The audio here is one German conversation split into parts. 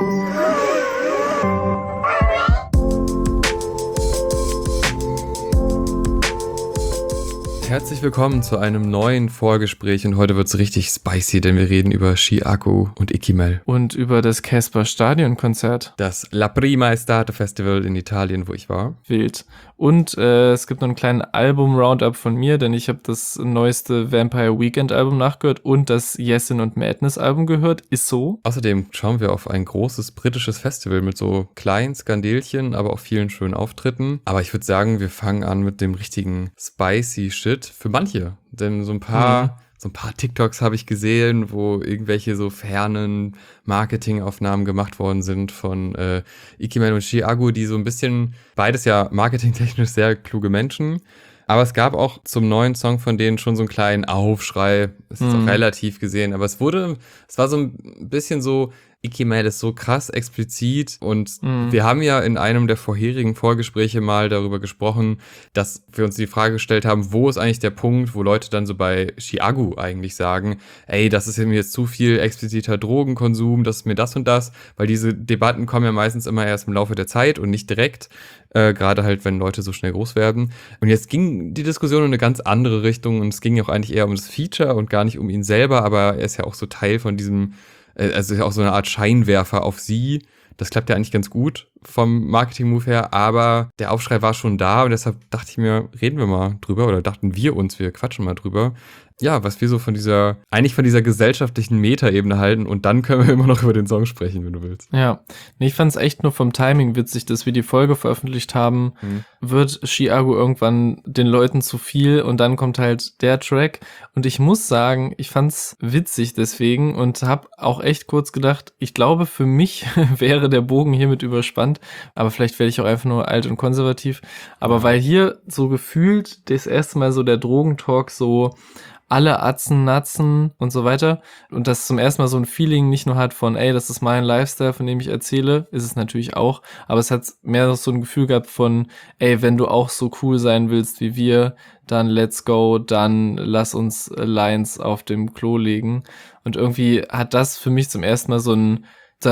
Herzlich willkommen zu einem neuen Vorgespräch und heute wird es richtig spicy, denn wir reden über Chiago und Ikimel. Und über das Casper Stadion-Konzert. Das La Prima Estate Festival in Italien, wo ich war. Wild. Und es gibt noch einen kleinen Album-Roundup von mir, denn ich habe das neueste Vampire Weekend-Album nachgehört und das Yesin und Madness-Album gehört. Ist so. Außerdem schauen wir auf ein großes britisches Festival mit so kleinen Skandelchen, aber auch vielen schönen Auftritten. Aber ich würde sagen, wir fangen an mit dem richtigen spicy Shit für manche. Denn so ein paar TikToks habe ich gesehen, wo irgendwelche so fernen Marketingaufnahmen gemacht worden sind von Ikimel und Chiago, die so ein bisschen, beides ja marketingtechnisch sehr kluge Menschen. Aber es gab auch zum neuen Song von denen schon so einen kleinen Aufschrei. Es ist auch relativ gesehen, aber es war so ein bisschen so, Ikimel ist so krass explizit und wir haben ja in einem der vorherigen Vorgespräche mal darüber gesprochen, dass wir uns die Frage gestellt haben, wo ist eigentlich der Punkt, wo Leute dann so bei Chiago eigentlich sagen, ey, das ist mir jetzt zu viel expliziter Drogenkonsum, das ist mir das und das, weil diese Debatten kommen ja meistens immer erst im Laufe der Zeit und nicht direkt, gerade halt, wenn Leute so schnell groß werden. Und jetzt ging die Diskussion in eine ganz andere Richtung und es ging ja auch eigentlich eher um das Feature und gar nicht um ihn selber, aber er ist ja auch so Teil von diesem, also ist ja auch so eine Art Scheinwerfer auf sie. Das klappt ja eigentlich ganz gut vom Marketing-Move her, aber der Aufschrei war schon da und deshalb dachte ich mir, reden wir mal drüber oder dachten wir uns, wir quatschen mal drüber. Ja, was wir so von dieser gesellschaftlichen Metaebene halten und dann können wir immer noch über den Song sprechen, wenn du willst. Ja, ich fand es echt nur vom Timing witzig, dass wir die Folge veröffentlicht haben, wird Chiago irgendwann den Leuten zu viel und dann kommt halt der Track und ich muss sagen, ich fand's witzig deswegen und habe auch echt kurz gedacht, ich glaube für mich wäre der Bogen hiermit überspannt, aber vielleicht werde ich auch einfach nur alt und konservativ, aber weil hier so gefühlt das erste Mal so der Drogentalk so alle Atzen, Natzen und so weiter und das zum ersten Mal so ein Feeling nicht nur hat von, ey, das ist mein Lifestyle, von dem ich erzähle, ist es natürlich auch, aber es hat mehr so ein Gefühl gehabt von, ey, wenn du auch so cool sein willst wie wir, dann let's go, dann lass uns Lines auf dem Klo legen und irgendwie hat das für mich zum ersten Mal so ein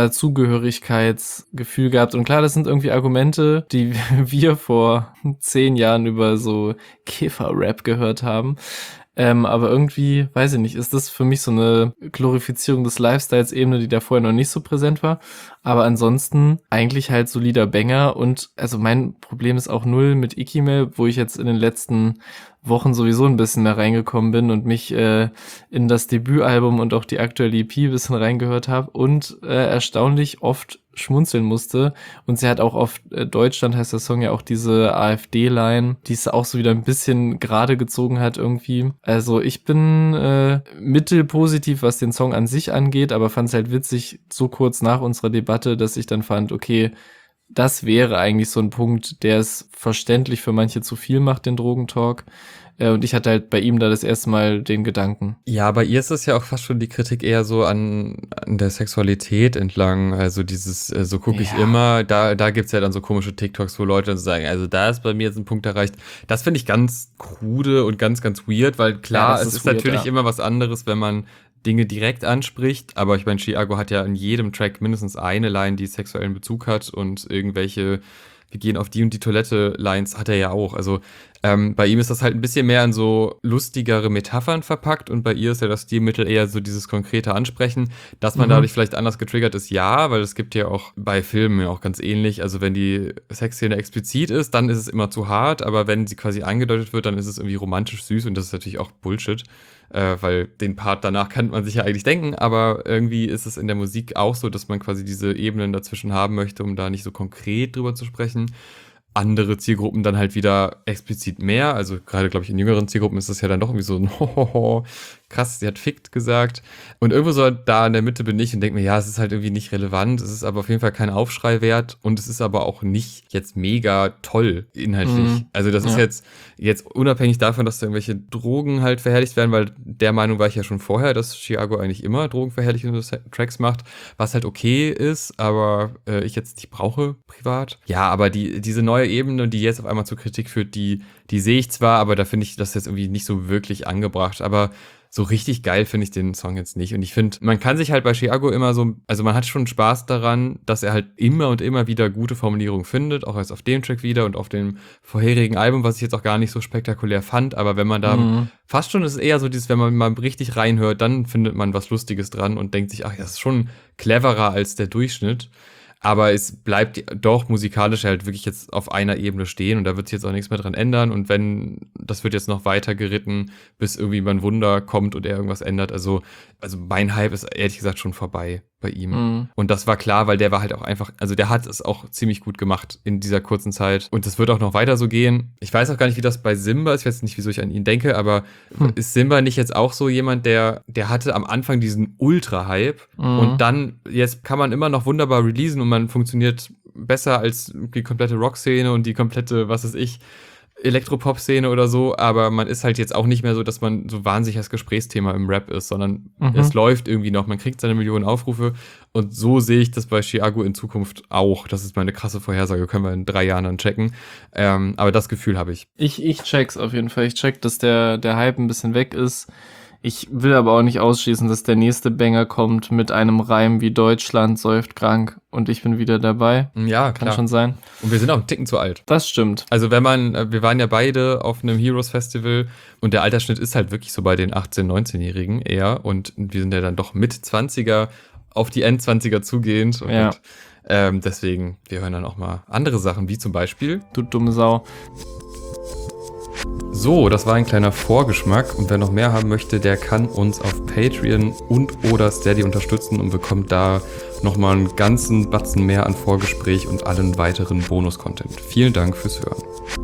Dazugehörigkeitsgefühl gehabt. Und klar, das sind irgendwie Argumente, die wir vor 10 Jahren über so Käfer-Rap gehört haben. Aber irgendwie, weiß ich nicht, ist das für mich so eine Glorifizierung des Lifestyles-Ebene, die da vorher noch nicht so präsent war. Aber ansonsten eigentlich halt solider Banger und also mein Problem ist auch null mit Ikimel, wo ich jetzt in den letzten Wochen sowieso ein bisschen mehr reingekommen bin und mich in das Debütalbum und auch die aktuelle EP ein bisschen reingehört habe und erstaunlich oft schmunzeln musste. Und sie hat auch auf Deutschland, heißt der Song ja auch diese AfD-Line, die es auch so wieder ein bisschen gerade gezogen hat irgendwie. Also ich bin mittelpositiv, was den Song an sich angeht, aber fand es halt witzig, so kurz nach unserer Debatte, dass ich dann fand, okay, das wäre eigentlich so ein Punkt, der es verständlich für manche zu viel macht, den Drogentalk. Und ich hatte halt bei ihm da das erste Mal den Gedanken. Ja, bei ihr ist es ja auch fast schon die Kritik eher so an der Sexualität entlang. Also dieses, so gucke ich immer, da gibt's ja dann so komische TikToks, wo Leute dann so sagen, also da ist bei mir jetzt ein Punkt erreicht. Das finde ich ganz krude und ganz, ganz weird, weil klar, es ist weird, natürlich immer was anderes, wenn man Dinge direkt anspricht, aber ich meine, Chiago hat ja in jedem Track mindestens eine Line, die sexuellen Bezug hat und irgendwelche wir gehen auf die und die Toilette-Lines hat er ja auch. Also bei ihm ist das halt ein bisschen mehr in so lustigere Metaphern verpackt und bei ihr ist ja das Stilmittel eher so dieses konkrete Ansprechen, dass man dadurch vielleicht anders getriggert ist, ja, weil es gibt ja auch bei Filmen ja auch ganz ähnlich, also wenn die Sexszene explizit ist, dann ist es immer zu hart, aber wenn sie quasi angedeutet wird, dann ist es irgendwie romantisch süß und das ist natürlich auch Bullshit, weil den Part danach kann man sich ja eigentlich denken, aber irgendwie ist es in der Musik auch so, dass man quasi diese Ebenen dazwischen haben möchte, um da nicht so konkret drüber zu sprechen. Andere Zielgruppen dann halt wieder explizit mehr, also gerade, glaube ich, in jüngeren Zielgruppen ist das ja dann doch irgendwie so ein Hohoho, krass, sie hat fickt gesagt und irgendwo so da in der Mitte bin ich und denke mir, ja, es ist halt irgendwie nicht relevant, es ist aber auf jeden Fall kein Aufschrei wert und es ist aber auch nicht jetzt mega toll inhaltlich. Also das ist jetzt unabhängig davon, dass da irgendwelche Drogen halt verherrlicht werden, weil der Meinung war ich ja schon vorher, dass Chiago eigentlich immer drogenverherrlichende Tracks macht, was halt okay ist, aber ich jetzt nicht brauche privat. Ja, aber diese neue Ebene, die jetzt auf einmal zur Kritik führt, die sehe ich zwar, aber da finde ich das jetzt irgendwie nicht so wirklich angebracht, aber so richtig geil finde ich den Song jetzt nicht. Und ich finde, man kann sich halt bei Chiago immer so, also man hat schon Spaß daran, dass er halt immer und immer wieder gute Formulierungen findet, auch erst auf dem Track wieder und auf dem vorherigen Album, was ich jetzt auch gar nicht so spektakulär fand, aber wenn man da fast schon, ist es eher so dieses, wenn man mal richtig reinhört, dann findet man was Lustiges dran und denkt sich, ach, das ist schon cleverer als der Durchschnitt. Aber es bleibt doch musikalisch halt wirklich jetzt auf einer Ebene stehen und da wird sich jetzt auch nichts mehr dran ändern. Und wenn, das wird jetzt noch weiter geritten, bis irgendwie mal ein Wunder kommt und er irgendwas ändert. Also mein Hype ist ehrlich gesagt schon vorbei bei ihm. Und das war klar, weil der war halt auch einfach, also der hat es auch ziemlich gut gemacht in dieser kurzen Zeit. Und das wird auch noch weiter so gehen. Ich weiß auch gar nicht, wie das bei Simba ist. Ich weiß nicht, wieso ich an ihn denke, aber ist Simba nicht jetzt auch so jemand, der hatte am Anfang diesen Ultra-Hype und dann, jetzt kann man immer noch wunderbar releasen und man funktioniert besser als die komplette Rock-Szene und die komplette, was weiß ich, Elektropop-Szene oder so, aber man ist halt jetzt auch nicht mehr so, dass man so wahnsinnig das Gesprächsthema im Rap ist, sondern es läuft irgendwie noch, man kriegt seine Millionen Aufrufe und so sehe ich das bei Chiago in Zukunft auch. Das ist meine krasse Vorhersage, können wir in 3 Jahren dann checken, aber das Gefühl habe ich. Ich check's auf jeden Fall, ich check, dass der Hype ein bisschen weg ist. Ich will aber auch nicht ausschließen, dass der nächste Banger kommt mit einem Reim wie Deutschland säuft krank und ich bin wieder dabei. Ja, kann schon sein. Und wir sind auch einen Ticken zu alt. Das stimmt. Also wir waren ja beide auf einem Heroes Festival und der Altersschnitt ist halt wirklich so bei den 18-, 19-Jährigen eher und wir sind ja dann doch mit 20er auf die End-20er zugehend. Ja. Und deswegen, wir hören dann auch mal andere Sachen, wie zum Beispiel Du dumme Sau. So, das war ein kleiner Vorgeschmack und wer noch mehr haben möchte, der kann uns auf Patreon und/oder Steady unterstützen und bekommt da nochmal einen ganzen Batzen mehr an Vorgespräch und allen weiteren Bonus-Content. Vielen Dank fürs Hören.